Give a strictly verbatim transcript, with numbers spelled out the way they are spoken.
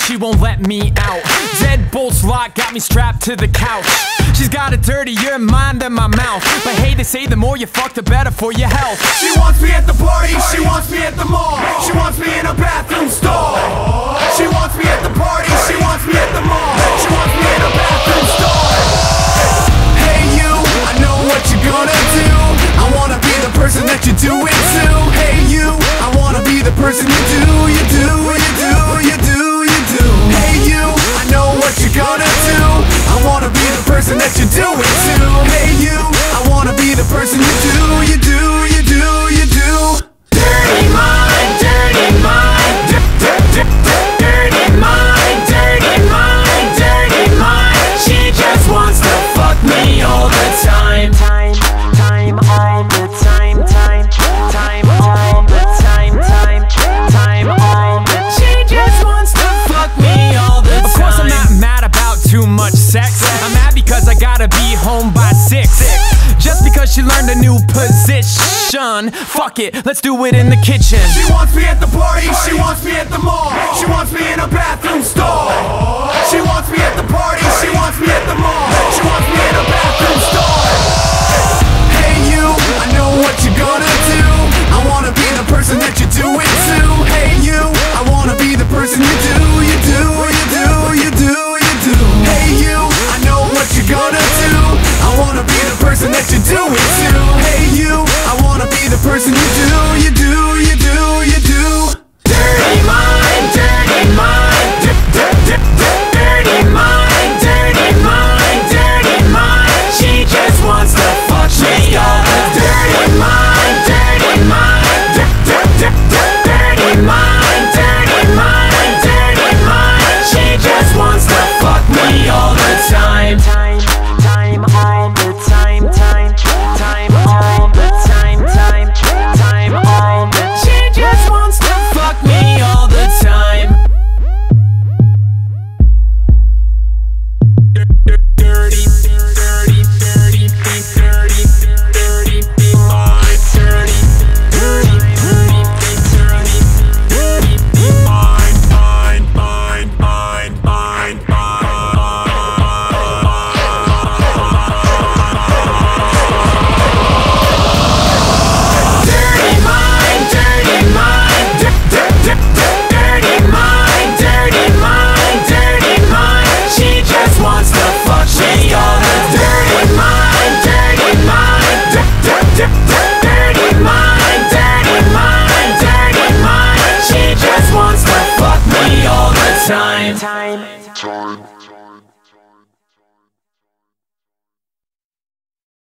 she won't let me out. Deadbolts locked, got me strapped to the couch. She's got a dirtier mind than my mouth, but hey, they say the more you fuck, the better for your health. She wants me at the party, she wants me at the mall, she wants me in a bathroom stall. She wants me at the party, she wants me at the mall, she wants me in a bathroom stall. Hey you, I know what you're gonna do. I wanna be the person that you do it to. Hey you, I wanna be the person you do, you do, you do, you do, you do. Hey you, I know what you're gonna do. I wanna be the person that you do it to. Hey you, I wanna be the person you do, you do, you do, you do. Dirty mind, dirty mind, dirty mind, dirty mind, dirty mind. She just wants to fuck me all the time. Time, time, all the time, time, time, all the time, time, time, all the time. She just wants to fuck me all the time. Of course I'm not mad about too much sex. I'm mad because I gotta be home by six. Just because she learned a new position. Fuck it, let's do it in the kitchen. She wants me at the party, she wants me at the mall, she wants me in a bathroom stall. She wants me at the party, she wants me at the mall, she wants me in a bathroom stall. Hey you, I know what you're gonna do. I wanna be the person that you do it to. Hey you, I wanna be the person you do, you do, you do, you do, you do. Hey you, I know what you're gonna do. I wanna be the person that you do it to. Hey you, I wanna be the person you do, you do, you do, you do. Dirty mind, dirty mind, dirty mind, dirty mind, dirty mind. She just wants to fuck me all the time. Dirty mind, dirty mind, dirty mind, dirty mind, dirty mind. She just wants to fuck me all the time. Time, time, all the time, time, time, all the time, time, time, all the time. She just wants to fuck me all the time. Dirty, dirty, dirty, dirty, dirty, dirty mind, dirty, dirty, dirty, dirty, dirty mind, mind, mind, mind, mind, dirty mind, dirty mind, dirty mind, dirty mind, dirty mind. She just wants to fuck me all the time. Dirty mind, dirty mind, dirty mind, dirty mind, dirty mind. She just wants to fuck me all the time. Time.